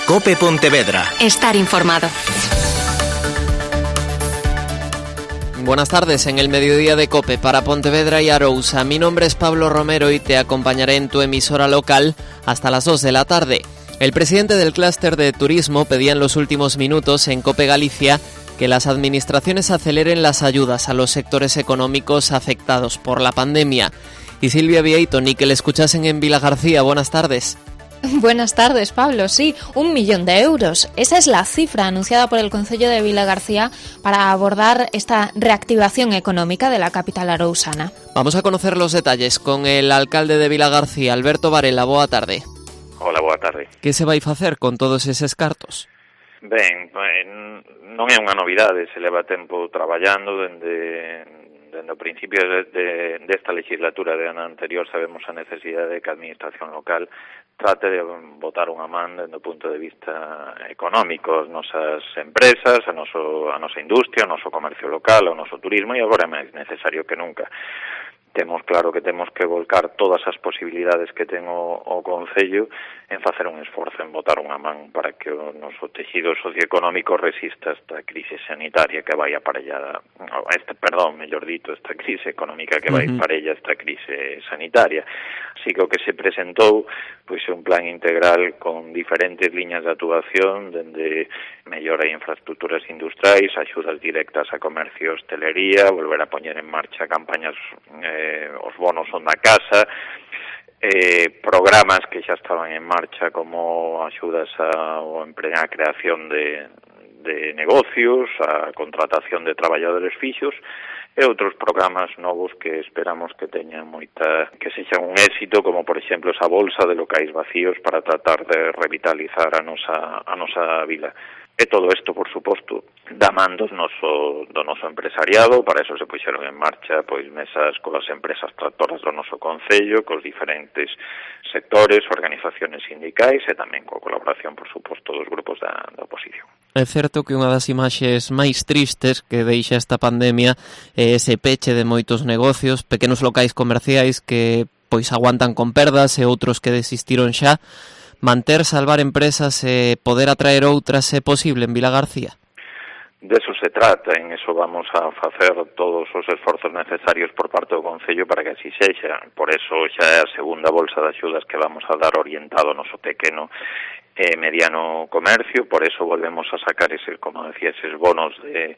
COPE Pontevedra. Estar informado. Buenas tardes en el mediodía de COPE para Pontevedra y Arousa. Mi nombre es Pablo Romero y te acompañaré en tu emisora local hasta las 2 de la tarde. El presidente del clúster de turismo pedía en los últimos minutos en COPE Galicia que las administraciones aceleren las ayudas a los sectores económicos afectados por la pandemia. Y Silvia Vieito, ni que le escuchasen en Vilagarcía. Buenas tardes. Buenas tardes, Pablo. Sí, 1 millón de euros. Esa es la cifra anunciada por el Concello de Vilagarcía para abordar esta reactivación económica de la capital arousana. Vamos a conocer los detalles con el alcalde de Vilagarcía, Alberto Varela. Boa tarde. Hola, boa tarde. Que se vai facer con todos eses cartos? Ben, non é unha novidade, se leva tempo traballando dende o principio desta legislatura de ano anterior. Sabemos a necesidade de que a administración local trate de botar unha man dende o punto de vista económico as nosas empresas, a nosa industria, o noso comercio local, o noso turismo, e agora é máis necesario que nunca. Temos claro que temos que volcar todas as posibilidades que ten o Concello en facer un esforzo en botar unha man para que o noso tejido socioeconómico resista esta crise sanitaria que vai aparellada, esta crise económica que vai parella esta crise sanitaria. Así que o que se presentou pois é un plan integral con diferentes liñas de actuación, dende mellora de infraestructuras industriais, axudas directas a comercio e hostelería, volver a poñer en marcha campañas, os bonos son da casa, programas que xa estaban en marcha como axudas a creación de negocios, a contratación de traballadores fixos, e outros programas novos que esperamos que teñan que sexan un éxito, como por exemplo esa bolsa de locais vacíos para tratar de revitalizar a nosa vila. E todo isto, por suposto, da man do noso empresariado. Para eso se puxeron en marcha mesas coas empresas tractoras do noso concello, cos diferentes sectores, organizaciones sindicais e tamén coa colaboración, por suposto, dos grupos da oposición. É certo que unha das imaxes máis tristes que deixa esta pandemia é ese peche de moitos negocios, pequenos locais comerciais que aguantan con perdas e outros que desistiron xa. Salvar empresas e poder atraer outras é posible en Vilagarcía? De eso se trata, en eso vamos a facer todos os esforzos necesarios por parte do Concello para que así sexa. Por eso xa é a segunda bolsa de axudas que vamos a dar orientado ao noso pequeno e mediano comercio. Por eso volvemos a sacar eses bonos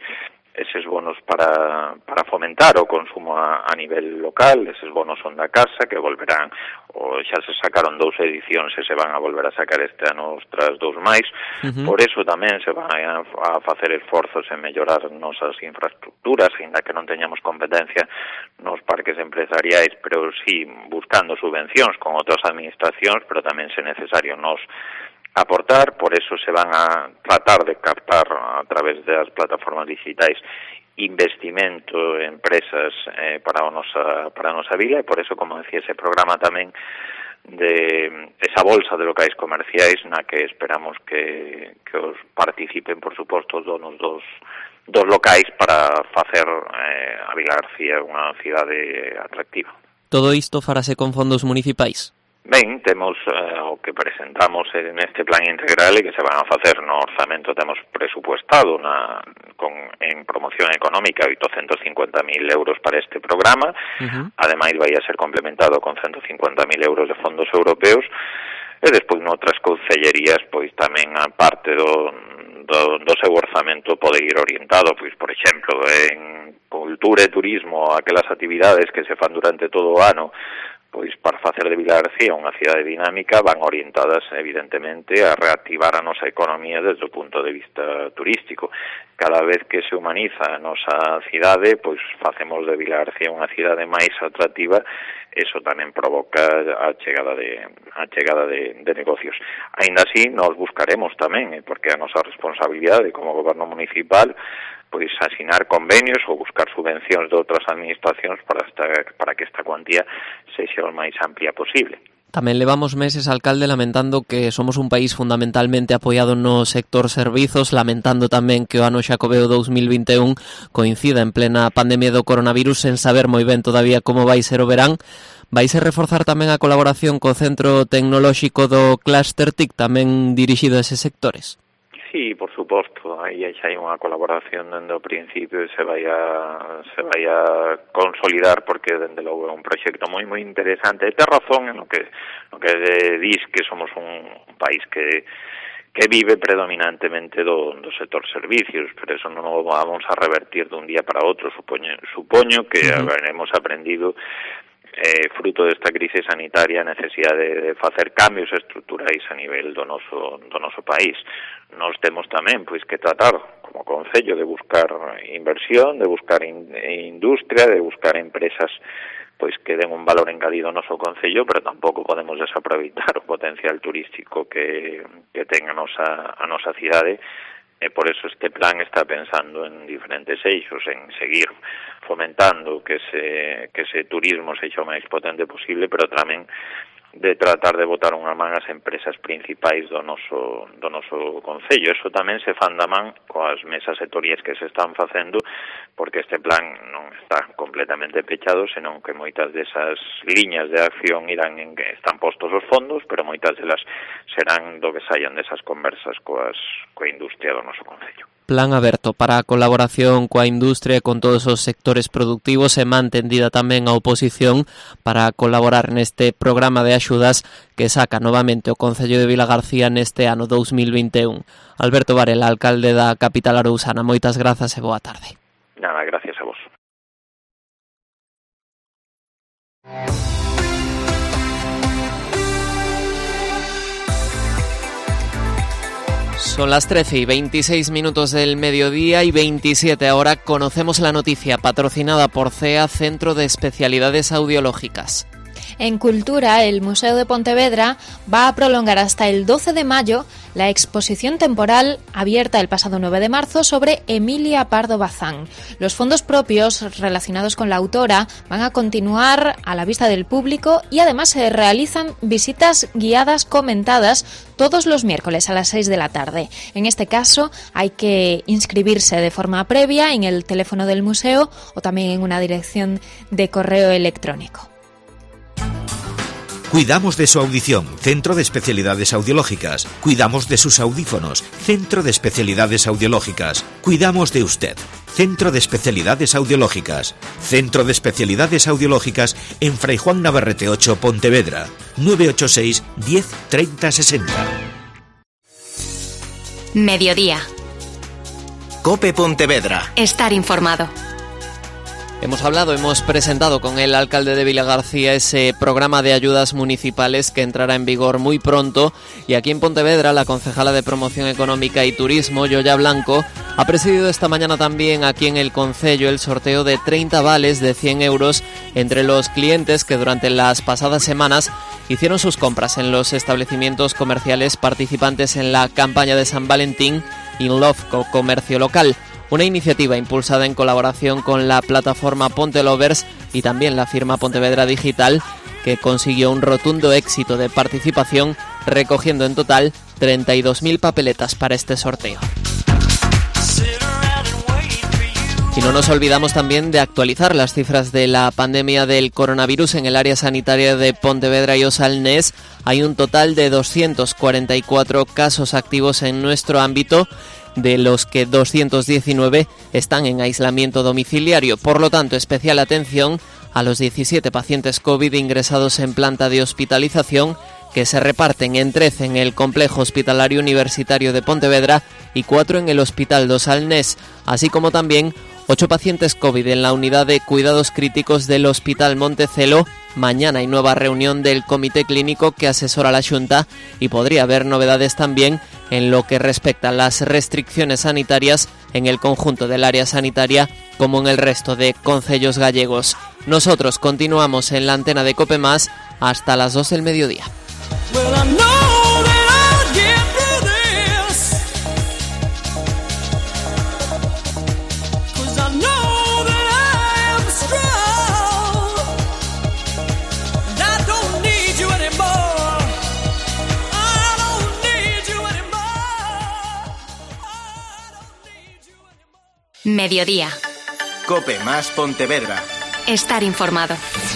para fomentar o consumo a nivel local. Eses bonos son da casa, que volverán, ou xa se sacaron 2 edicións e se van a volver a sacar este ano outras 2 máis. Por eso tamén se van a facer esforzos en mellorar nosas infraestructuras, ainda que non teñamos competencia nos parques empresariais, pero sí buscando subvencións con outras administracións, pero tamén se necesario nos aportar. Por eso se van a tratar de captar a través das plataformas digitais investimento en empresas para a nosa vila, e por eso, como decía, ese programa tamén de esa bolsa de locais comerciais na que esperamos que os participen, por suposto, os donos dos locais para facer a Vilagarcía unha cidade atractiva. Todo isto farase con fondos municipais? Ben, temos o que presentamos neste plan integral e que se van a facer no orzamento. Temos presupuestado en promoción económica 850.000 euros para este programa. Ademais vai a ser complementado con 150.000 euros de fondos europeos, e despois noutras concellerías tamén a parte do seu orzamento pode ir orientado, por exemplo, en cultura e turismo, aquelas actividades que se fan durante todo o ano para facer de Vilagarcía unha cidade dinámica, van orientadas evidentemente a reactivar a nosa economía desde o punto de vista turístico. Cada vez que se humaniza a nosa cidade, facemos de Vilagarcía unha cidade máis atractiva. Eso tamén provoca a chegada de negocios. Aínda así, nos buscaremos tamén, porque a nosa responsabilidade como goberno municipal asinar convenios ou buscar subvencións de outras administracións para que esta cuantía sexa o máis amplia posible. Tamén levamos meses, alcalde, lamentando que somos un país fundamentalmente apoiado no sector servizos, lamentando tamén que o ano Xacobeo 2021 coincida en plena pandemia do coronavirus, sen saber moi ben todavía como vai ser o verán. Vaise reforzar tamén a colaboración co Centro Tecnolóxico do Cluster TIC, tamén dirixido a eses sectores? Sí, por suposto, aí xa hai unha colaboración dende o principio e se vai a consolidar, porque dende logo é un proxecto moi interesante. E tes razón en lo que dis que somos un país que vive predominantemente do sector servicios, pero eso non o vamos a revertir dun día para outro. Supoño que haberemos aprendido fruto desta crise sanitaria a necesidade de facer cambios estruturais a nivel do noso país. Nós temos tamén que tratar como concello de buscar inversión, de buscar industria, de buscar empresas que den un valor engadido ao noso concello, pero tampouco podemos desaproveitar o potencial turístico que ten a nosa cidade. E por eso este plan está pensando en diferentes eixos, en seguir fomentando que ese turismo sexa o máis potente posible, pero tamén de tratar de botar unha man as empresas principais do noso concello. Eso tamén se fan da man coas mesas sectoriais que se están facendo, porque este plan non está completamente pechado, senón que moitas desas liñas de acción irán en que están postos os fondos, pero moitas delas serán do que saian desas conversas coa industria do noso concello. Plan aberto para a colaboración coa industria e con todos os sectores productivos, e mantendida tamén a oposición para colaborar neste programa de axudas que saca novamente o Concello de Vilagarcía neste ano 2021. Alberto Varela, alcalde da capital arousana, moitas grazas e boa tarde. Nada, gracias a vos. Son las 13 y 26 minutos del mediodía y 27 ahora. Conocemos la noticia patrocinada por CEA, Centro de Especialidades Audiológicas. En Cultura, el Museo de Pontevedra va a prolongar hasta el 12 de mayo la exposición temporal abierta el pasado 9 de marzo sobre Emilia Pardo Bazán. Los fondos propios relacionados con la autora van a continuar a la vista del público y además se realizan visitas guiadas comentadas todos los miércoles a las 6 de la tarde. En este caso hay que inscribirse de forma previa en el teléfono del museo o también en una dirección de correo electrónico. Cuidamos de su audición, Centro de Especialidades Audiológicas. Cuidamos de sus audífonos, Centro de Especialidades Audiológicas. Cuidamos de usted, Centro de Especialidades Audiológicas. Centro de Especialidades Audiológicas en Fray Juan Navarrete 8, Pontevedra. 986 10 30 60. Mediodía. COPE Pontevedra. Estar informado. Hemos presentado con el alcalde de Vilagarcía ese programa de ayudas municipales que entrará en vigor muy pronto, y aquí en Pontevedra la concejala de Promoción Económica y Turismo, Yoya Blanco, ha presidido esta mañana también aquí en el concello el sorteo de 30 vales de 100 euros entre los clientes que durante las pasadas semanas hicieron sus compras en los establecimientos comerciales participantes en la campaña de San Valentín In Love Comercio Local. Una iniciativa impulsada en colaboración con la plataforma Ponte Lovers y también la firma Pontevedra Digital, que consiguió un rotundo éxito de participación, recogiendo en total 32.000 papeletas para este sorteo. Y no nos olvidamos también de actualizar las cifras de la pandemia del coronavirus en el área sanitaria de Pontevedra y o Salnés. Hay un total de 244 casos activos en nuestro ámbito, de los que 219 están en aislamiento domiciliario. Por lo tanto, especial atención a los 17 pacientes COVID ingresados en planta de hospitalización, que se reparten en 13 en el Complejo Hospitalario Universitario de Pontevedra y 4 en el Hospital do Salnés, así como también 8 pacientes COVID en la unidad de cuidados críticos del Hospital Montecelo. Mañana hay nueva reunión del Comité Clínico que asesora a la Xunta y podría haber novedades también en lo que respecta a las restricciones sanitarias en el conjunto del área sanitaria como en el resto de concellos gallegos. Nosotros continuamos en la antena de COPE+, hasta las 2 del mediodía. Anymore. Mediodía. COPE más Pontevedra. Estar informado.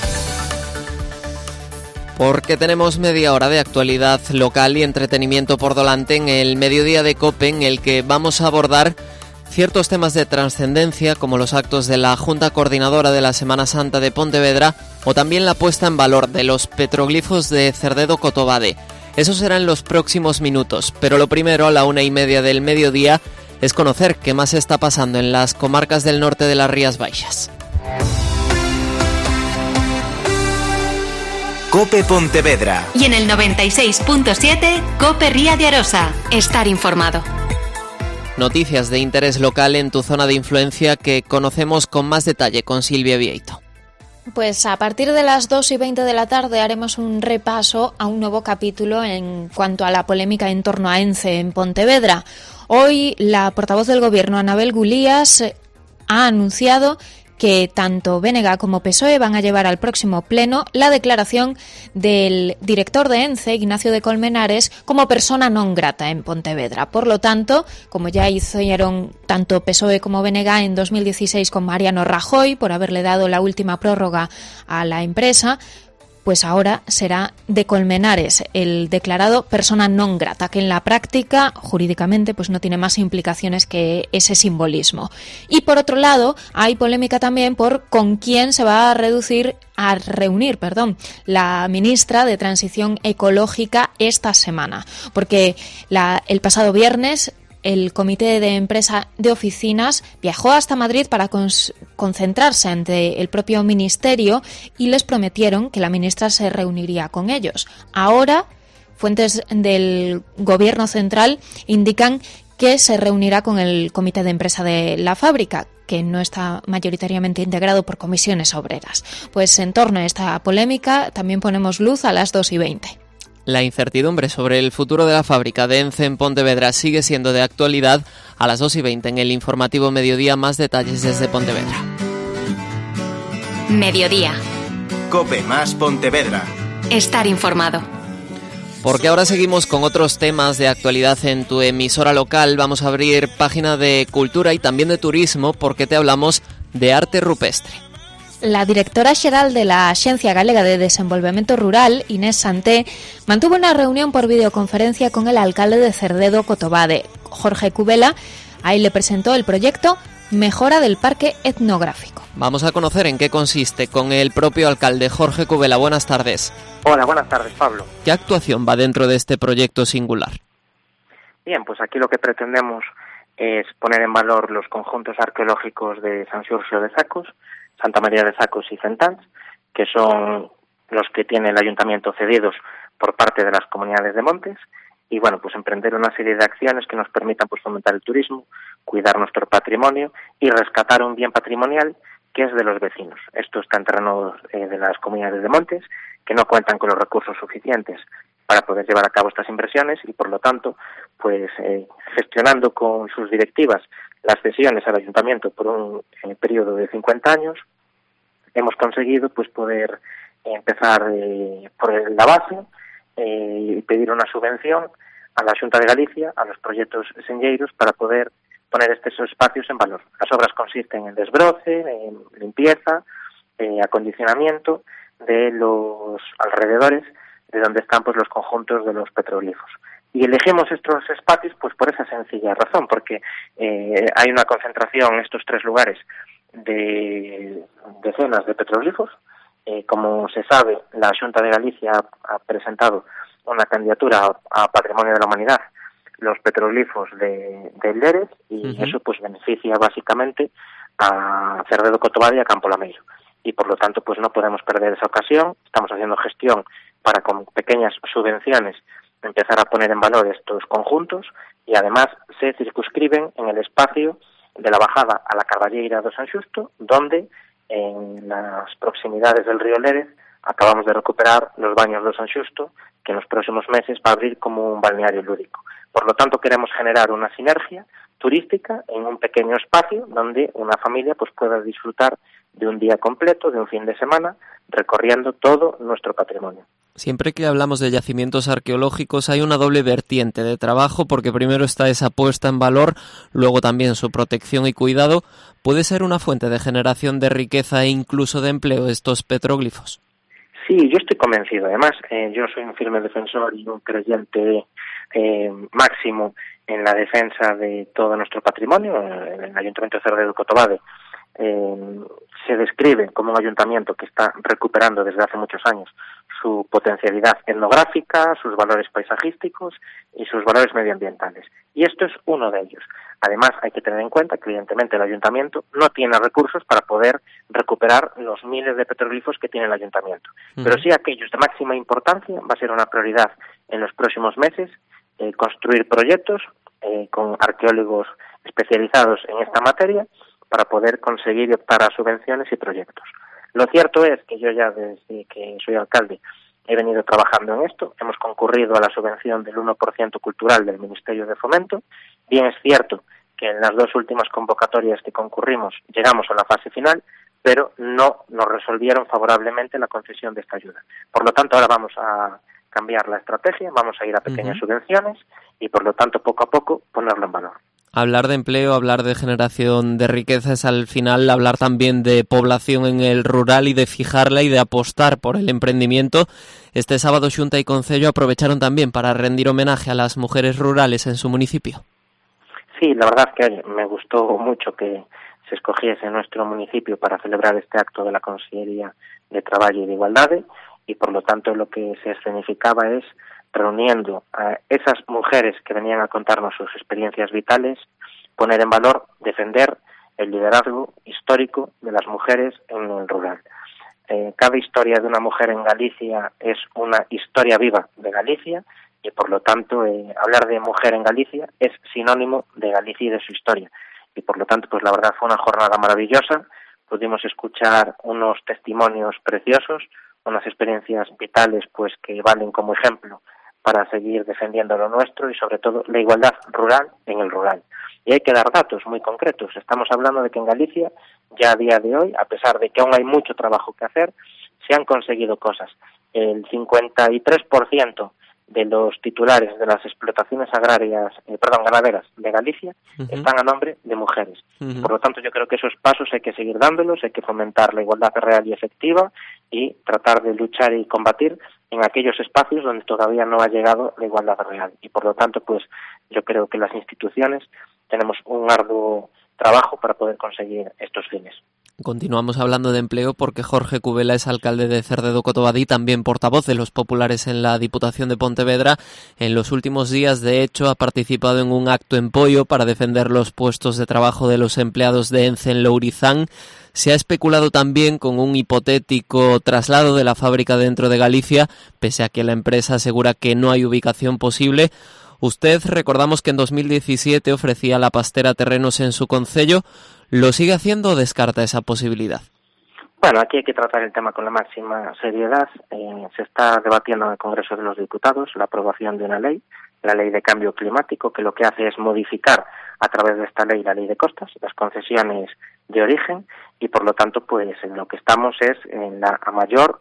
Porque tenemos media hora de actualidad local y entretenimiento por delante en el Mediodía de COPE, en el que vamos a abordar ciertos temas de trascendencia, como los actos de la Junta Coordinadora de la Semana Santa de Pontevedra, o también la puesta en valor de los petroglifos de Cerdedo Cotobade. Eso será en los próximos minutos, pero lo primero, a la 1:30 del mediodía, es conocer qué más está pasando en las comarcas del norte de las Rías Baixas. COPE Pontevedra. Y en el 96.7, COPE Ría de Arosa. Estar informado. Noticias de interés local en tu zona de influencia que conocemos con más detalle con Silvia Vieito. Pues a partir de las 2:20 de la tarde haremos un repaso a un nuevo capítulo en cuanto a la polémica en torno a ENCE en Pontevedra. Hoy la portavoz del Gobierno, Anabel Gulías, ha anunciado que tanto BNG como PSOE van a llevar al próximo pleno la declaración del director de ENCE, Ignacio de Colmenares, como persona non grata en Pontevedra. Por lo tanto, como ya hicieron tanto PSOE como BNG en 2016 con Mariano Rajoy por haberle dado la última prórroga a la empresa, pues ahora será de Colmenares el declarado persona non grata, que en la práctica, jurídicamente, pues no tiene más implicaciones que ese simbolismo. Y por otro lado, hay polémica también por con quién se va a reunir la ministra de Transición Ecológica esta semana, porque el pasado viernes el Comité de Empresa de Oficinas viajó hasta Madrid para concentrarse ante el propio ministerio y les prometieron que la ministra se reuniría con ellos. Ahora, fuentes del Gobierno central indican que se reunirá con el Comité de Empresa de la fábrica, que no está mayoritariamente integrado por comisiones obreras. Pues en torno a esta polémica también ponemos luz a las 2:20. La incertidumbre sobre el futuro de la fábrica de ENCE en Pontevedra sigue siendo de actualidad. A las 2:20 en el informativo Mediodía, más detalles desde Pontevedra. Mediodía. COPE más Pontevedra. Estar informado. Porque ahora seguimos con otros temas de actualidad en tu emisora local. Vamos a abrir página de cultura y también de turismo, porque te hablamos de arte rupestre. La directora xeral de la Axencia Galega de Desenvolvemento Rural, Inés Santé, mantuvo una reunión por videoconferencia con el alcalde de Cerdedo Cotobade, Jorge Cubela. Ahí le presentó el proyecto Mejora del Parque Etnográfico. Vamos a conocer en qué consiste con el propio alcalde Jorge Cubela. Buenas tardes. Hola, buenas tardes, Pablo. ¿Qué actuación va dentro de este proyecto singular? Bien, pues aquí lo que pretendemos es poner en valor los conjuntos arqueológicos de San Xurxo de Sacos, Santa María de Sacos y Centáns, que son los que tiene el ayuntamiento cedidos por parte de las comunidades de montes, y bueno, pues emprender una serie de acciones que nos permitan pues fomentar el turismo, cuidar nuestro patrimonio y rescatar un bien patrimonial que es de los vecinos. Esto está en terrenos de las comunidades de montes, que no cuentan con los recursos suficientes para poder llevar a cabo estas inversiones y por lo tanto, pues gestionando con sus directivas las cesiones al ayuntamiento por un periodo de 50 años, hemos conseguido pues poder empezar por la base y pedir una subvención a la Xunta de Galicia, a los proyectos senlleiros, para poder poner estos espacios en valor. Las obras consisten en desbroce, en limpieza, acondicionamiento de los alrededores de donde están pues los conjuntos de los petroglifos. Y elegimos estos espacios pues por esa sencilla razón, porque hay una concentración en estos tres lugares de decenas de petroglifos. Como se sabe, la Xunta de Galicia ha presentado una candidatura a Patrimonio de la Humanidad, los petroglifos de Lérez, y eso pues beneficia básicamente a Cerdedo Cotobade y a Campo Lameiro. Y por lo tanto pues no podemos perder esa ocasión. Estamos haciendo gestión para con pequeñas subvenciones empezar a poner en valor estos conjuntos y además se circunscriben en el espacio de la bajada a la Carballeira do San Xusto, donde en las proximidades del río Lérez acabamos de recuperar los baños do San Xusto, que en los próximos meses va a abrir como un balneario lúdico. Por lo tanto, queremos generar una sinergia turística en un pequeño espacio donde una familia pues pueda disfrutar de un día completo, de un fin de semana, recorriendo todo nuestro patrimonio. Siempre que hablamos de yacimientos arqueológicos hay una doble vertiente de trabajo, porque primero está esa puesta en valor, luego también su protección y cuidado. ¿Puede ser una fuente de generación de riqueza e incluso de empleo estos petroglifos? Sí, yo estoy convencido. Además, yo soy un firme defensor y un creyente máximo en la defensa de todo nuestro patrimonio. El Ayuntamiento de Cerredo-Cotobade se describe como un ayuntamiento que está recuperando desde hace muchos años su potencialidad etnográfica, sus valores paisajísticos y sus valores medioambientales. Y esto es uno de ellos. Además, hay que tener en cuenta que, evidentemente, el ayuntamiento no tiene recursos para poder recuperar los miles de petroglifos que tiene el ayuntamiento. Pero sí aquellos de máxima importancia. Va a ser una prioridad en los próximos meses construir proyectos con arqueólogos especializados en esta materia para poder conseguir y optar a subvenciones y proyectos. Lo cierto es que yo ya desde que soy alcalde he venido trabajando en esto. Hemos concurrido a la subvención del 1% cultural del Ministerio de Fomento. Bien es cierto que en las dos últimas convocatorias que concurrimos llegamos a la fase final, pero no nos resolvieron favorablemente la concesión de esta ayuda. Por lo tanto, ahora vamos a cambiar la estrategia, vamos a ir a pequeñas subvenciones y, por lo tanto, poco a poco ponerlo en valor. Hablar de empleo, hablar de generación de riqueza es al final hablar también de población en el rural y de fijarla y de apostar por el emprendimiento. Este sábado Xunta y Concello aprovecharon también para rendir homenaje a las mujeres rurales en su municipio. Sí, la verdad es que me gustó mucho que se escogiese nuestro municipio para celebrar este acto de la Consellería de Trabajo y de Igualdade, y por lo tanto lo que se escenificaba es reuniendo a esas mujeres que venían a contarnos sus experiencias vitales, poner en valor, defender el liderazgo histórico de las mujeres en el rural. Cada historia de una mujer en Galicia es una historia viva de Galicia y, por lo tanto, hablar de mujer en Galicia es sinónimo de Galicia y de su historia. Y, por lo tanto, pues la verdad fue una jornada maravillosa. Pudimos escuchar unos testimonios preciosos, unas experiencias vitales pues que valen como ejemplo para seguir defendiendo lo nuestro y, sobre todo, la igualdad rural en el rural. Y hay que dar datos muy concretos. Estamos hablando de que en Galicia, ya a día de hoy, a pesar de que aún hay mucho trabajo que hacer, se han conseguido cosas. El 53% de los titulares de las explotaciones ganaderas de Galicia están a nombre de mujeres. Por lo tanto, yo creo que esos pasos hay que seguir dándolos, hay que fomentar la igualdad real y efectiva y tratar de luchar y combatir en aquellos espacios donde todavía no ha llegado la igualdad real. Y por lo tanto, pues yo creo que las instituciones tenemos un arduo trabajo para poder conseguir estos fines. Continuamos hablando de empleo porque Jorge Cubela es alcalde de Cerredo-Cotobade y también portavoz de los populares en la Diputación de Pontevedra. En los últimos días, de hecho, ha participado en un acto en Poio para defender los puestos de trabajo de los empleados de ENCE en Lourizán. Se ha especulado también con un hipotético traslado de la fábrica dentro de Galicia, pese a que la empresa asegura que no hay ubicación posible. Usted, recordamos que en 2017 ofrecía a la Pastera terrenos en su concello. ¿Lo sigue haciendo o descarta esa posibilidad? Bueno, aquí hay que tratar el tema con la máxima seriedad. Se está debatiendo en el Congreso de los Diputados la aprobación de una ley, la Ley de Cambio Climático, que lo que hace es modificar a través de esta ley la Ley de Costas, las concesiones de origen, y por lo tanto, pues en lo que estamos es en la mayor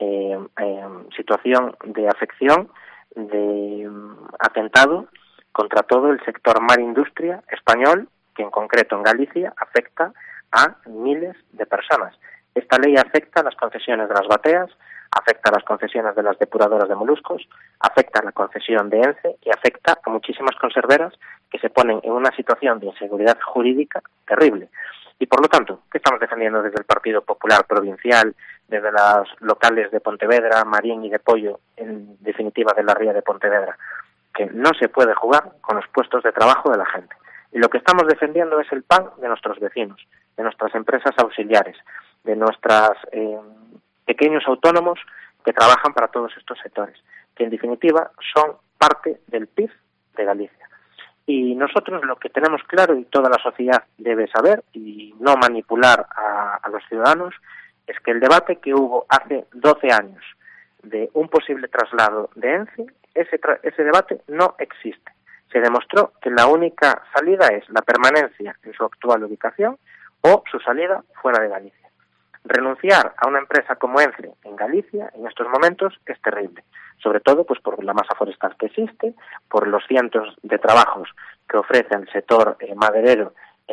situación de afección, de atentado contra todo el sector mar-industria español, que en concreto en Galicia afecta a miles de personas. Esta ley afecta a las concesiones de las bateas, afecta a las concesiones de las depuradoras de moluscos, afecta a la concesión de ENCE y afecta a muchísimas conserveras que se ponen en una situación de inseguridad jurídica terrible. Y por lo tanto, ¿qué estamos defendiendo desde el Partido Popular Provincial, desde las locales de Pontevedra, Marín y de Poio, en definitiva de la Ría de Pontevedra? Que no se puede jugar con los puestos de trabajo de la gente. Y lo que estamos defendiendo es el pan de nuestros vecinos, de nuestras empresas auxiliares, de nuestros pequeños autónomos que trabajan para todos estos sectores, que en definitiva son parte del PIB de Galicia. Y nosotros lo que tenemos claro, y toda la sociedad debe saber, y no manipular a los ciudadanos, es que el debate que hubo hace 12 años de un posible traslado de ENCE, ese debate no existe. Se demostró que la única salida es la permanencia en su actual ubicación o su salida fuera de Galicia. Renunciar a una empresa como ENCE en Galicia en estos momentos es terrible, sobre todo pues por la masa forestal que existe, por los cientos de trabajos que ofrece al sector maderero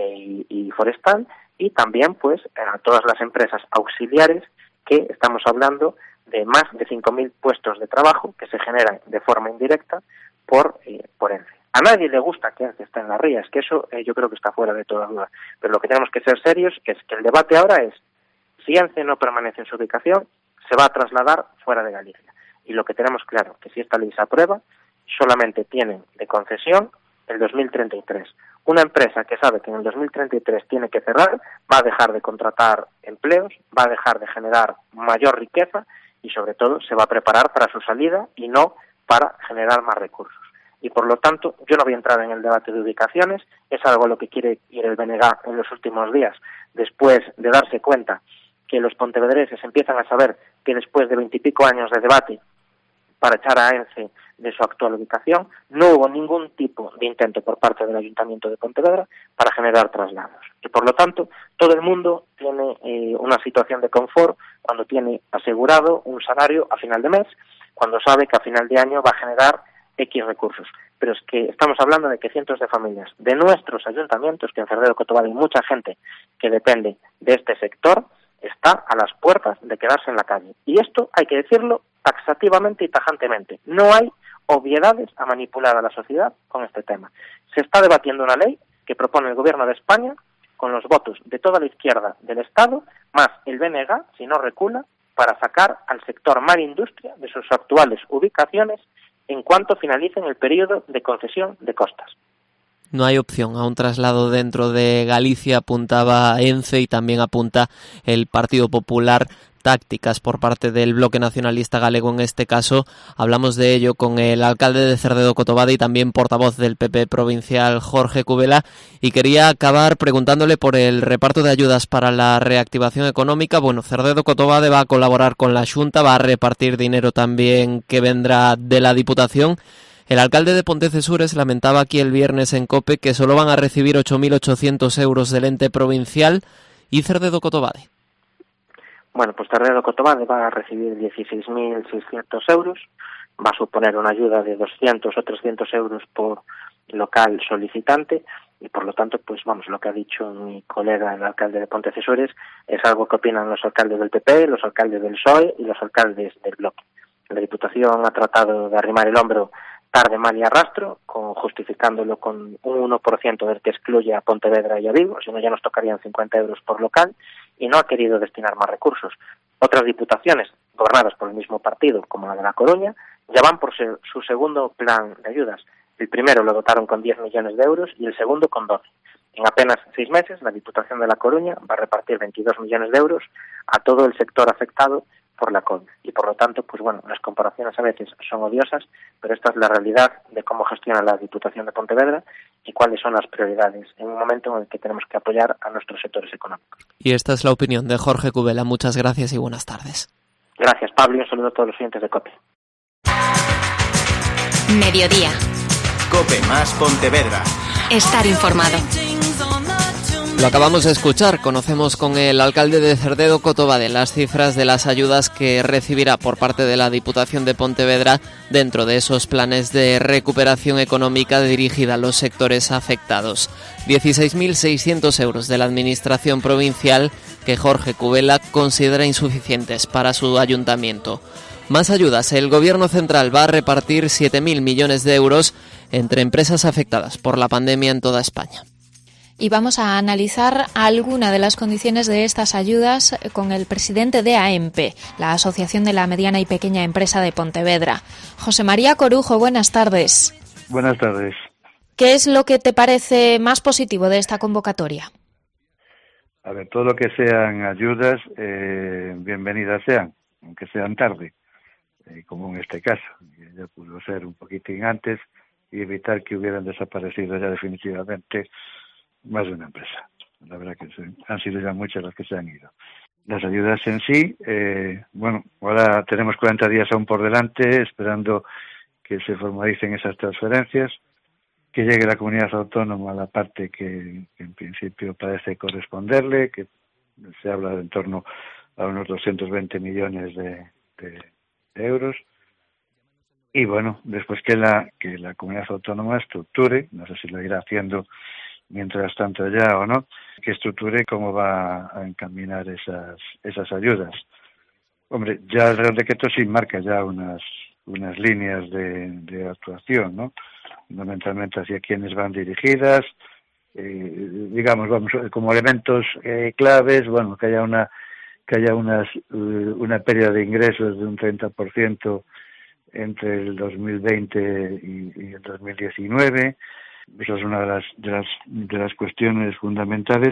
y forestal, y también pues a todas las empresas auxiliares, que estamos hablando de más de 5.000 puestos de trabajo que se generan de forma indirecta por ENCE. A nadie le gusta que ENCE esté en las rías, que eso yo creo que está fuera de toda duda, pero lo que tenemos que ser serios es que el debate ahora es: si ENCE no permanece en su ubicación, se va a trasladar fuera de Galicia. Y lo que tenemos claro, que si esta ley se aprueba, solamente tienen de concesión el 2033. Una empresa que sabe que en el 2033 tiene que cerrar, va a dejar de contratar empleos, va a dejar de generar mayor riqueza y sobre todo se va a preparar para su salida y no para generar más recursos. Y por lo tanto, yo no voy a entrar en el debate de ubicaciones, es algo a lo que quiere ir el BNG en los últimos días, después de darse cuenta que los pontevedreses empiezan a saber que después de 20 y pico años de debate para echar a ENCE de su actual ubicación, no hubo ningún tipo de intento por parte del Ayuntamiento de Pontevedra para generar traslados. Y por lo tanto, todo el mundo tiene una situación de confort cuando tiene asegurado un salario a final de mes, cuando sabe que a final de año va a generar X recursos. Pero es que estamos hablando de que cientos de familias de nuestros ayuntamientos, que en Cerdedo Cotobade hay mucha gente que depende de este sector, está a las puertas de quedarse en la calle. Y esto hay que decirlo taxativamente y tajantemente. No hay obviedades a manipular a la sociedad con este tema. Se está debatiendo una ley que propone el Gobierno de España con los votos de toda la izquierda del Estado, más el BNG, si no recula, para sacar al sector mar industria de sus actuales ubicaciones en cuanto finalicen el periodo de concesión de costas. No hay opción a un traslado dentro de Galicia, apuntaba ENCE y también apunta el Partido Popular. Tácticas por parte del Bloque Nacionalista Galego en este caso. Hablamos de ello con el alcalde de Cerdedo Cotobade y también portavoz del PP provincial, Jorge Cubela, y quería acabar preguntándole por el reparto de ayudas para la reactivación económica. Bueno, Cerdedo Cotobade va a colaborar con la Xunta, va a repartir dinero también que vendrá de la Diputación. El alcalde de Pontecesures lamentaba aquí el viernes en COPE que solo van a recibir 8.800 euros del ente provincial. ¿Y Cerdedo Cotobade? Bueno, pues Cerdedo Cotobade va a recibir 16.600 euros, va a suponer una ayuda de 200 o 300 euros por local solicitante y por lo tanto, pues vamos, lo que ha dicho mi colega, el alcalde de Pontecesures, es algo que opinan los alcaldes del PP, los alcaldes del PSOE y los alcaldes del Bloque. La Diputación ha tratado de arrimar el hombro tarde, mal y arrastro, justificándolo con un 1% del que excluye a Pontevedra y a Vigo, si no ya nos tocarían 50 euros por local, y no ha querido destinar más recursos. Otras diputaciones, gobernadas por el mismo partido, como la de La Coruña, ya van por su segundo plan de ayudas. El primero lo dotaron con 10 millones de euros y el segundo con 12. En apenas 6 meses, la Diputación de La Coruña va a repartir 22 millones de euros a todo el sector afectado por la COVID. Y por lo tanto, pues bueno, las comparaciones a veces son odiosas, pero esta es la realidad de cómo gestiona la Diputación de Pontevedra y cuáles son las prioridades en un momento en el que tenemos que apoyar a nuestros sectores económicos. Y esta es la opinión de Jorge Cubela. Muchas gracias y buenas tardes. Gracias, Pablo, y un saludo a todos los oyentes de COPE. Mediodía. COPE más Pontevedra. Estar informado. Lo acabamos de escuchar, conocemos con el alcalde de Cerdedo Cotobade las cifras de las ayudas que recibirá por parte de la Diputación de Pontevedra dentro de esos planes de recuperación económica dirigida a los sectores afectados. 16.600 euros de la Administración provincial que Jorge Cubela considera insuficientes para su ayuntamiento. Más ayudas, el Gobierno central va a repartir 7.000 millones de euros entre empresas afectadas por la pandemia en toda España. Y vamos a analizar alguna de las condiciones de estas ayudas con el presidente de AEMPE, la Asociación de la Mediana y Pequeña Empresa de Pontevedra. José María Corujo, buenas tardes. Buenas tardes. ¿Qué es lo que te parece más positivo de esta convocatoria? A ver, todo lo que sean ayudas, bienvenidas sean, aunque sean tarde, como en este caso. Ya pudo ser un poquitín antes y evitar que hubieran desaparecido ya definitivamente más de una empresa. La verdad que han sido ya muchas las que se han ido. Las ayudas en sí, bueno, ahora tenemos 40 días aún por delante, esperando que se formalicen esas transferencias, que llegue la comunidad autónoma a la parte que en principio parece corresponderle, que se habla de en torno a unos 220 millones de euros. Y bueno, después que la comunidad autónoma estructure, no sé si lo irá haciendo mientras tanto ya o no, que estructure cómo va a encaminar esas ayudas. Hombre, ya el Real Decreto sí marca ya unas líneas de actuación, ¿no? Fundamentalmente hacia quienes van dirigidas, digamos, vamos, como elementos claves, bueno, que haya una pérdida de ingresos de un 30% entre el 2020 y el 2019. Esa es una de las cuestiones fundamentales.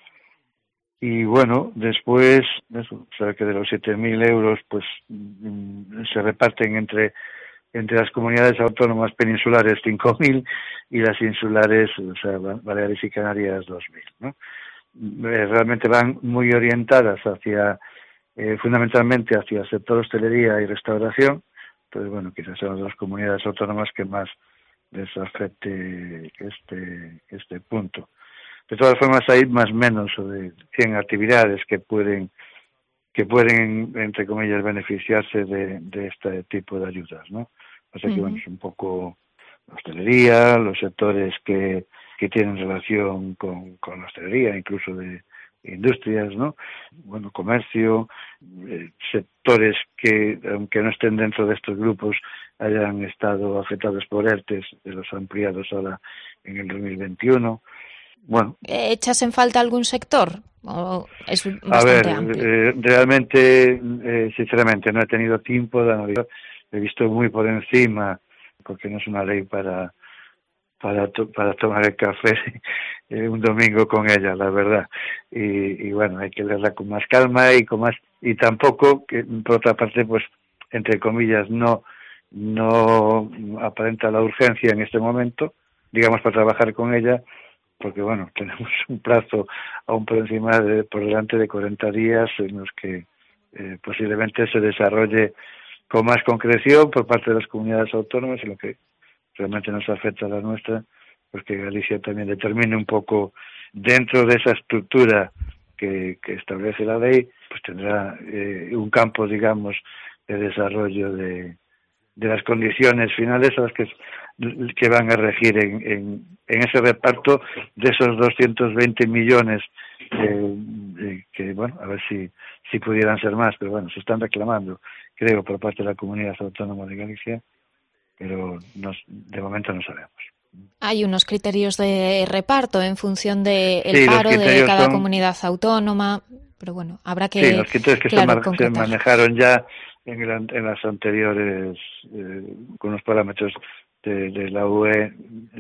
Y bueno, después, o sea, que de los 7.000 euros, pues se reparten entre las comunidades autónomas peninsulares 5.000 y las insulares, o sea, Baleares y Canarias 2.000, ¿no? Realmente van muy orientadas hacia, fundamentalmente hacia el sector hostelería y restauración. Entonces, bueno, quizás sean las comunidades autónomas que más les afecte este punto. De todas formas, hay más o menos sobre 100 actividades que pueden, entre comillas, beneficiarse de este tipo de ayudas, ¿no? O sea que, bueno, es un poco la hostelería, los sectores que tienen relación con la hostelería, incluso de industrias, ¿no? Bueno, comercio, sectores que, aunque no estén dentro de estos grupos, hayan estado afectados por ERTES, de los ampliados ahora en el 2021. Bueno. ¿Echas en falta algún sector? ¿O es bastante amplio? Realmente, sinceramente, no he tenido tiempo de analizar. He visto muy por encima, porque no es una ley para tomar el café un domingo con ella, la verdad. Y bueno, hay que leerla con más calma y tampoco, que por otra parte, pues, entre comillas, no aparenta la urgencia en este momento, digamos, para trabajar con ella, porque bueno, tenemos un plazo aún por delante de 40 días en los que posiblemente se desarrolle con más concreción por parte de las comunidades autónomas, y lo que realmente nos afecta a la nuestra, pues que Galicia también determine un poco dentro de esa estructura que establece la ley, pues tendrá un campo, digamos, de desarrollo de las condiciones finales a las que van a regir en ese reparto de esos 220 millones que, bueno, a ver si pudieran ser más, pero bueno, se están reclamando, creo, por parte de la Comunidad Autónoma de Galicia, pero de momento no sabemos. Hay unos criterios de reparto en función del paro de cada comunidad autónoma, pero bueno, habrá que... Sí, los criterios que se manejaron ya en las anteriores, con los parámetros de la UE,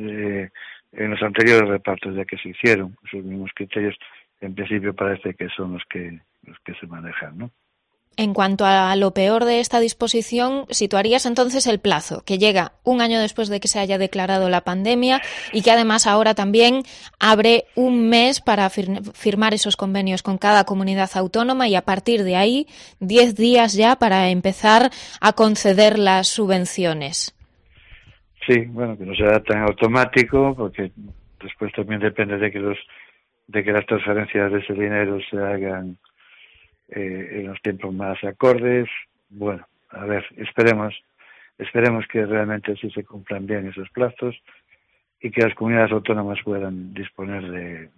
en los anteriores repartos ya que se hicieron. Esos mismos criterios, en principio, parece que son los que se manejan, ¿no? En cuanto a lo peor de esta disposición, situarías entonces el plazo, que llega un año después de que se haya declarado la pandemia y que además ahora también abre un mes para firmar esos convenios con cada comunidad autónoma y a partir de ahí 10 días ya para empezar a conceder las subvenciones. Sí, bueno, que no sea tan automático, porque después también depende de que las transferencias de ese dinero se hagan en los tiempos más acordes. Bueno, a ver, esperemos que realmente sí se cumplan bien esos plazos y que las comunidades autónomas puedan disponer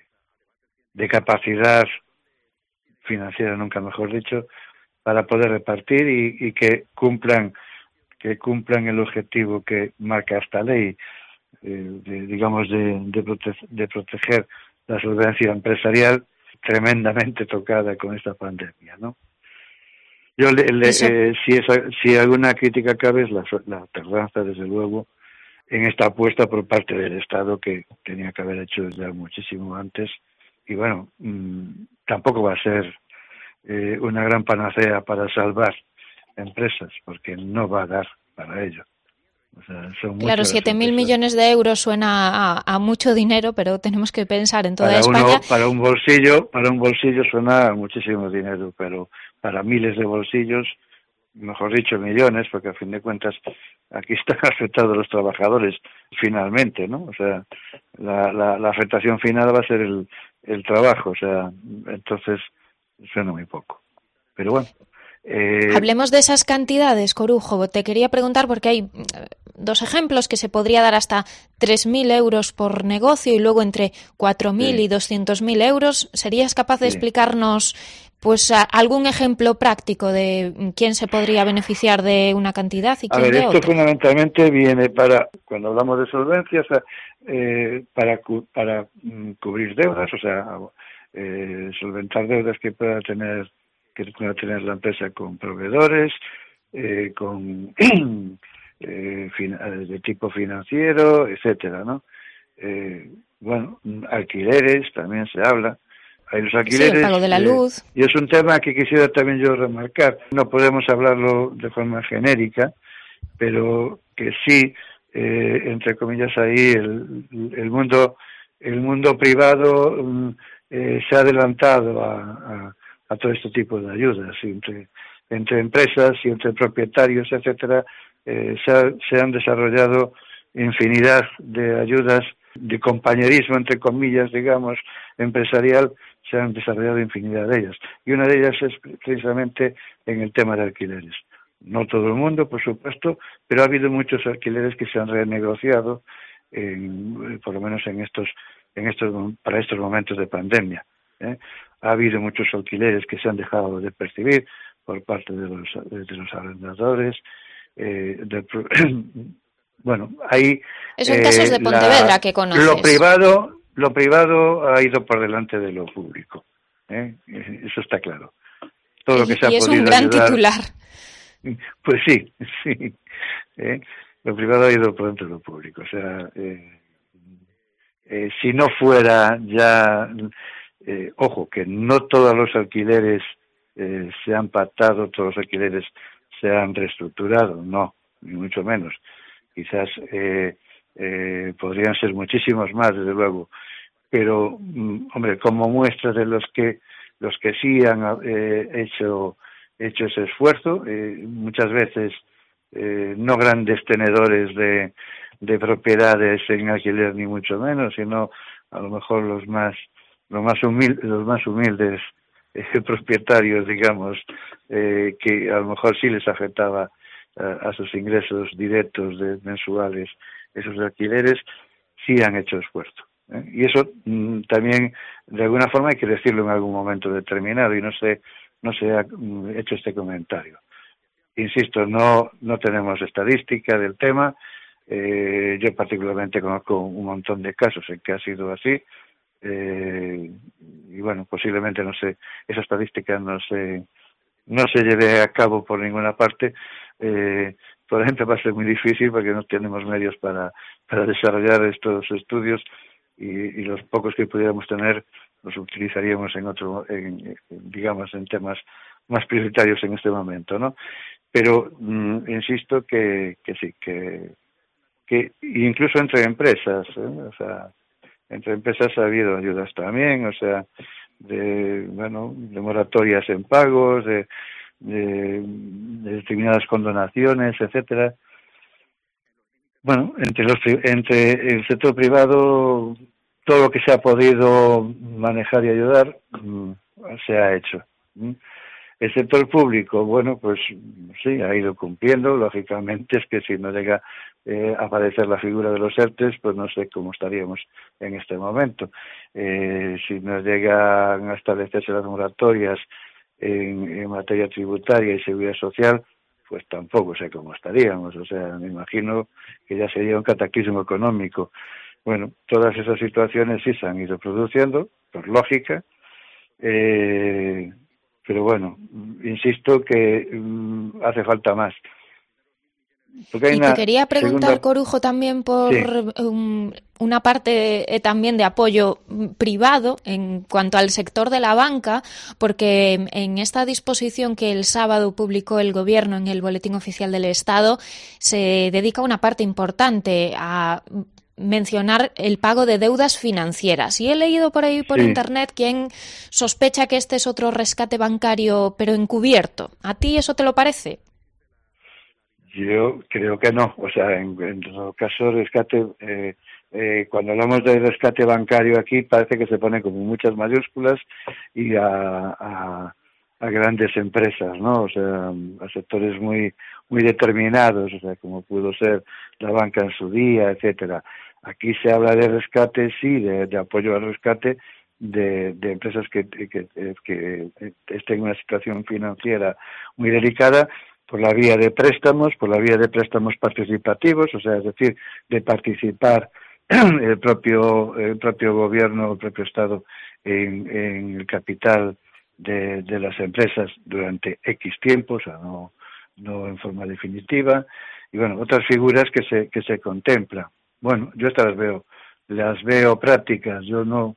de capacidad financiera, nunca mejor dicho, para poder repartir y que cumplan el objetivo que marca esta ley, de proteger la solvencia empresarial tremendamente tocada con esta pandemia, ¿no? Yo si alguna crítica cabe es la tardanza, desde luego, en esta apuesta por parte del Estado, que tenía que haber hecho ya muchísimo antes. Y bueno, tampoco va a ser una gran panacea para salvar empresas, porque no va a dar para ello. O sea, claro, 7.000 millones de euros suena a mucho dinero, pero tenemos que pensar en toda España. Para un bolsillo suena muchísimo dinero, pero para miles de bolsillos, mejor dicho, millones, porque a fin de cuentas aquí están afectados los trabajadores finalmente, ¿no? O sea, la afectación final va a ser el trabajo, o sea, entonces suena muy poco. Pero bueno. Hablemos de esas cantidades, Corujo. Te quería preguntar porque hay dos ejemplos que se podría dar hasta 3.000 euros por negocio y luego entre 4.000 y 200.000 euros. ¿Serías capaz de explicarnos pues algún ejemplo práctico de quién se podría beneficiar de una cantidad y quién de otra? Esto fundamentalmente viene para, cuando hablamos de solvencia, o sea, para cubrir deudas, o sea, solventar deudas que pueda tener la empresa con proveedores, con de tipo financiero, etcétera, ¿no? Bueno, alquileres también se habla. Hay los alquileres, el pago de la luz. Y es un tema que quisiera también yo remarcar. No podemos hablarlo de forma genérica, pero que sí, entre comillas, ahí el mundo privado se ha adelantado a todo este tipo de ayudas. Entre empresas y entre propietarios, etcétera, se han desarrollado infinidad de ayudas de compañerismo, entre comillas, digamos, empresarial. Se han desarrollado infinidad de ellas. Y una de ellas es precisamente en el tema de alquileres. No todo el mundo, por supuesto, pero ha habido muchos alquileres que se han renegociado, por lo menos para estos momentos de pandemia. Ha habido muchos alquileres que se han dejado de percibir por parte de los arrendadores. Bueno, ahí... Eso en casos de Pontevedra que conoces. Lo privado ha ido por delante de lo público. Eso está claro. Todo lo que se ha es podido un gran ayudar, titular. Pues sí. Lo privado ha ido por delante de lo público. O sea, si no fuera ya... ojo, que no todos los alquileres se han pactado, todos los alquileres se han reestructurado, no, ni mucho menos. Quizás podrían ser muchísimos más, desde luego, pero, hombre, como muestra de los que sí han hecho ese esfuerzo, muchas veces no grandes tenedores de propiedades en alquiler ni mucho menos, sino a lo mejor los más humildes propietarios, digamos, que a lo mejor sí les afectaba a sus ingresos directos mensuales esos alquileres, sí han hecho esfuerzo. Y eso también, de alguna forma, hay que decirlo en algún momento determinado, y no se ha hecho este comentario. Insisto, no tenemos estadística del tema. Yo particularmente conozco un montón de casos en que ha sido así. Y bueno, posiblemente esa estadística no se lleve a cabo por ninguna parte. Por ejemplo, va a ser muy difícil porque no tenemos medios para desarrollar estos estudios, y los pocos que pudiéramos tener los utilizaríamos digamos, en temas más prioritarios en este momento, ¿no? Pero insisto que sí, que incluso entre empresas, o sea, entre empresas ha habido ayudas también, o sea, de moratorias en pagos, de determinadas condonaciones, etcétera. Bueno, entre el sector privado, todo lo que se ha podido manejar y ayudar se ha hecho. El sector público, bueno, pues sí, ha ido cumpliendo. Lógicamente, es que si no llega a aparecer la figura de los ERTES, pues no sé cómo estaríamos en este momento. Si no llegan a establecerse las moratorias en materia tributaria y seguridad social, pues tampoco sé cómo estaríamos. O sea, me imagino que ya sería un cataclismo económico. Bueno, todas esas situaciones sí se han ido produciendo, por lógica, pero bueno, insisto que hace falta más. Y te quería preguntar, Corujo, también por una parte también de apoyo privado en cuanto al sector de la banca, porque en esta disposición que el sábado publicó el Gobierno en el Boletín Oficial del Estado se dedica una parte importante a mencionar el pago de deudas financieras. Y he leído por ahí por internet quien sospecha que este es otro rescate bancario, pero encubierto. ¿A ti eso te lo parece? Yo creo que no. O sea, en todo caso, rescate, cuando hablamos de rescate bancario aquí, parece que se pone como muchas mayúsculas y a grandes empresas, ¿no? O sea, a sectores muy determinados, o sea, como pudo ser la banca en su día, etcétera. Aquí se habla de rescate, sí, de apoyo al rescate de empresas que estén en una situación financiera muy delicada, por la vía de préstamos participativos, o sea, es decir, de participar el propio gobierno, el propio Estado en el capital de las empresas durante X tiempo, o sea, no en forma definitiva. Y bueno, otras figuras que se contemplan. Bueno, yo estas las veo prácticas. Yo no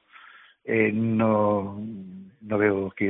veo aquí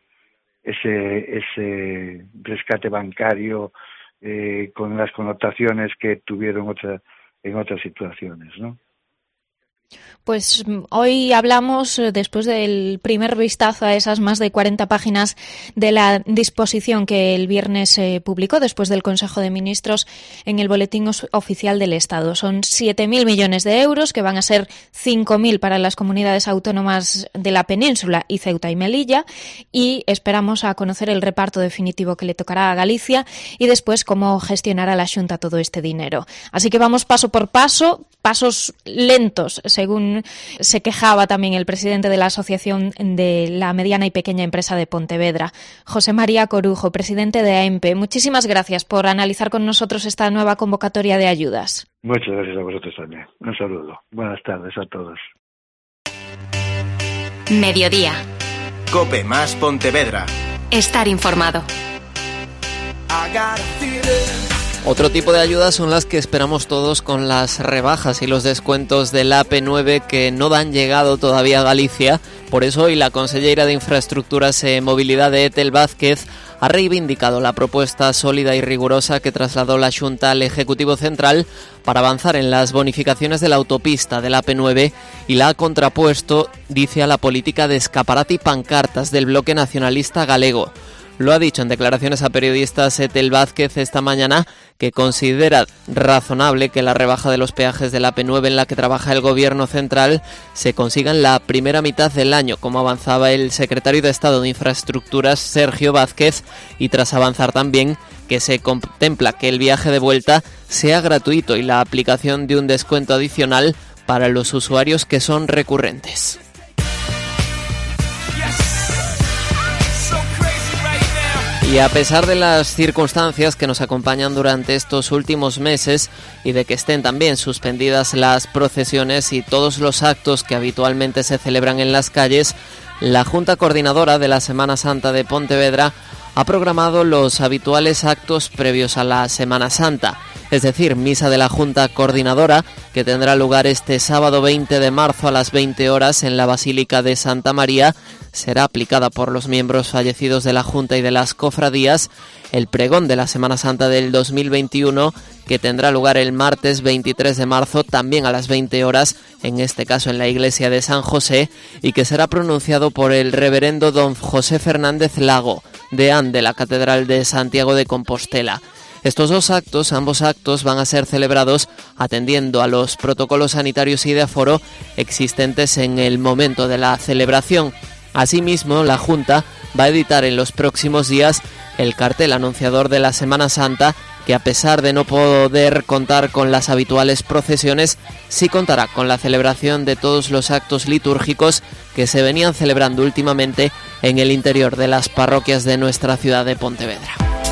ese rescate bancario con las connotaciones que tuvieron en otras situaciones, ¿no? Pues hoy hablamos, después del primer vistazo a esas más de 40 páginas de la disposición que el viernes se publicó después del Consejo de Ministros en el Boletín Oficial del Estado. Son 7.000 millones de euros, que van a ser 5.000 para las comunidades autónomas de la península y Ceuta y Melilla, y esperamos a conocer el reparto definitivo que le tocará a Galicia y después cómo gestionará la Xunta todo este dinero. Así que vamos paso por paso, pasos lentos, según se quejaba también el presidente de la Asociación de la Mediana y Pequeña Empresa de Pontevedra, José María Corujo, presidente de AEMPE. Muchísimas gracias por analizar con nosotros esta nueva convocatoria de ayudas. Muchas gracias a vosotros también. Un saludo. Buenas tardes a todos. Mediodía. COPE más Pontevedra. Estar informado. Otro tipo de ayudas son las que esperamos todos con las rebajas y los descuentos del AP9 que no han llegado todavía a Galicia. Por eso hoy la consellera de Infraestructuras e Movilidad, Ethel Vázquez, ha reivindicado la propuesta sólida y rigurosa que trasladó la Xunta al Ejecutivo Central para avanzar en las bonificaciones de la autopista del AP9 y la ha contrapuesto, dice, a la política de escaparate y pancartas del bloque nacionalista galego. Lo ha dicho en declaraciones a periodistas Ethel Vázquez esta mañana, que considera razonable que la rebaja de los peajes del AP9 en la que trabaja el Gobierno central se consiga en la primera mitad del año, como avanzaba el secretario de Estado de Infraestructuras, Sergio Vázquez, y tras avanzar también que se contempla que el viaje de vuelta sea gratuito y la aplicación de un descuento adicional para los usuarios que son recurrentes. Y a pesar de las circunstancias que nos acompañan durante estos últimos meses y de que estén también suspendidas las procesiones y todos los actos que habitualmente se celebran en las calles, la Junta Coordinadora de la Semana Santa de Pontevedra ha programado los habituales actos previos a la Semana Santa, es decir, misa de la Junta Coordinadora, que tendrá lugar este sábado 20 de marzo a las 20 horas en la Basílica de Santa María. Será aplicada por los miembros fallecidos de la Junta y de las cofradías. El pregón de la Semana Santa del 2021, que tendrá lugar el martes 23 de marzo, también a las 20 horas, en este caso en la iglesia de San José, y que será pronunciado por el reverendo don José Fernández Lago, deán de la Catedral de Santiago de Compostela. Estos ambos actos van a ser celebrados atendiendo a los protocolos sanitarios y de aforo existentes en el momento de la celebración. Asimismo, la Junta va a editar en los próximos días el cartel anunciador de la Semana Santa, que a pesar de no poder contar con las habituales procesiones, sí contará con la celebración de todos los actos litúrgicos que se venían celebrando últimamente en el interior de las parroquias de nuestra ciudad de Pontevedra.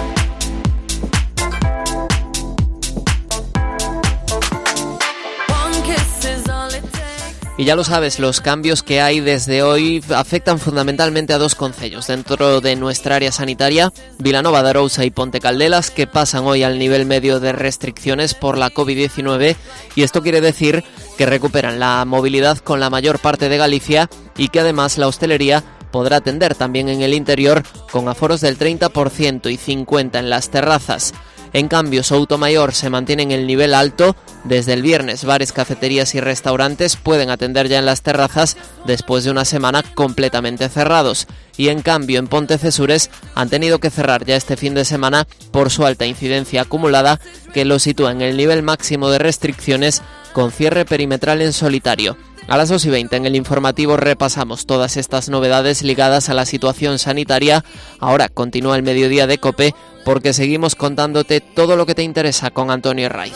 Y ya lo sabes, los cambios que hay desde hoy afectan fundamentalmente a dos concellos dentro de nuestra área sanitaria, Vilanova de Arousa y Ponte Caldelas, que pasan hoy al nivel medio de restricciones por la COVID-19, y esto quiere decir que recuperan la movilidad con la mayor parte de Galicia y que además la hostelería podrá atender también en el interior con aforos del 30% y 50% en las terrazas. En cambio, Soutomayor se mantiene en el nivel alto. Desde el viernes, bares, cafeterías y restaurantes pueden atender ya en las terrazas después de una semana completamente cerrados. Y en cambio, en Pontecesures han tenido que cerrar ya este fin de semana por su alta incidencia acumulada, que lo sitúa en el nivel máximo de restricciones con cierre perimetral en solitario. A las 2:20 en el informativo repasamos todas estas novedades ligadas a la situación sanitaria. Ahora continúa el mediodía de COPE porque seguimos contándote todo lo que te interesa con Antonio Herraiz.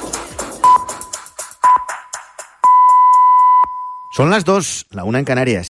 Son las 2, la 1 en Canarias.